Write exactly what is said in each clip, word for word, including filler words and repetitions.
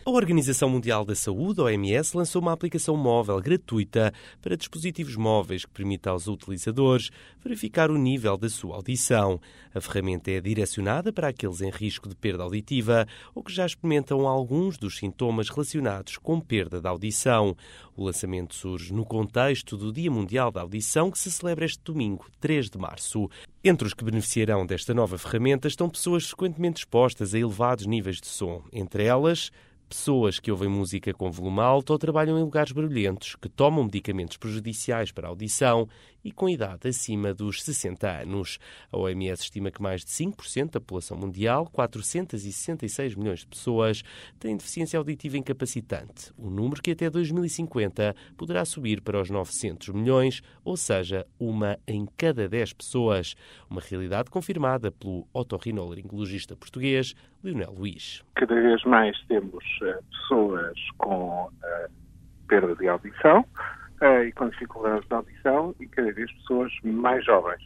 A Organização Mundial da Saúde, O M S, lançou uma aplicação móvel gratuita para dispositivos móveis que permite aos utilizadores verificar o nível da sua audição. A ferramenta é direcionada para aqueles em risco de perda auditiva ou que já experimentam alguns dos sintomas relacionados com perda da audição. O lançamento surge no contexto do Dia Mundial da Audição, que se celebra este domingo, três de março. Entre os que beneficiarão desta nova ferramenta estão pessoas frequentemente expostas a elevados níveis de som, entre elas pessoas que ouvem música com volume alto ou trabalham em lugares barulhentos, que tomam medicamentos prejudiciais para a audição e com idade acima dos sessenta anos. A O M S estima que mais de cinco por cento da população mundial, quatrocentos e sessenta e seis milhões de pessoas, têm deficiência auditiva incapacitante, um número que até dois mil e cinquenta poderá subir para os novecentos milhões, ou seja, uma em cada dez pessoas. Uma realidade confirmada pelo otorrinolaringologista português Lionel Luís. Cada vez mais temos uh, pessoas com uh, perda de audição uh, e com dificuldades de audição e cada vez pessoas mais jovens.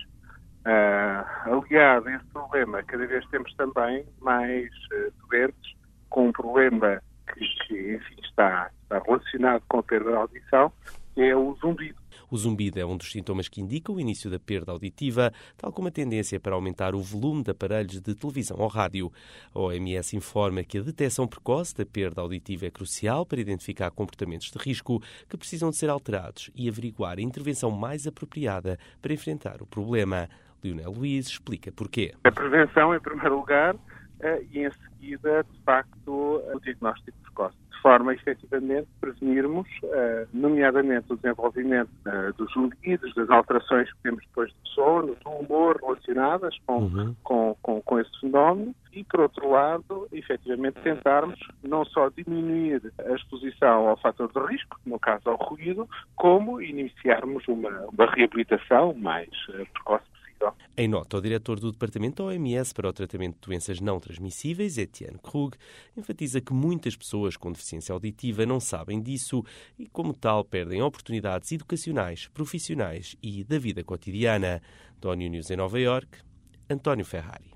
Uh, aliado a esse problema, cada vez temos também mais uh, doentes com um problema que, que enfim, está, está relacionado com a perda de audição, que é o zumbido. O zumbido é um dos sintomas que indica o início da perda auditiva, tal como a tendência para aumentar o volume de aparelhos de televisão ou rádio. A O M S informa que a detecção precoce da perda auditiva é crucial para identificar comportamentos de risco que precisam de ser alterados e averiguar a intervenção mais apropriada para enfrentar o problema. Lionel Luís explica porquê. A prevenção, em primeiro lugar, e em seguida, de facto, o diagnóstico precoce. De forma a, efetivamente, prevenirmos, nomeadamente, o desenvolvimento dos zumbidos, das alterações que temos depois de sono, do humor relacionadas com, uhum. com, com, com esse fenómeno e, por outro lado, efetivamente, tentarmos não só diminuir a exposição ao fator de risco, no caso ao ruído, como iniciarmos uma, uma reabilitação mais precoce. Em nota, o diretor do Departamento da O M S para o Tratamento de Doenças Não Transmissíveis, Etienne Krug, enfatiza que muitas pessoas com deficiência auditiva não sabem disso e, como tal, perdem oportunidades educacionais, profissionais e da vida cotidiana. Da O N U News em Nova Iorque, António Ferrari.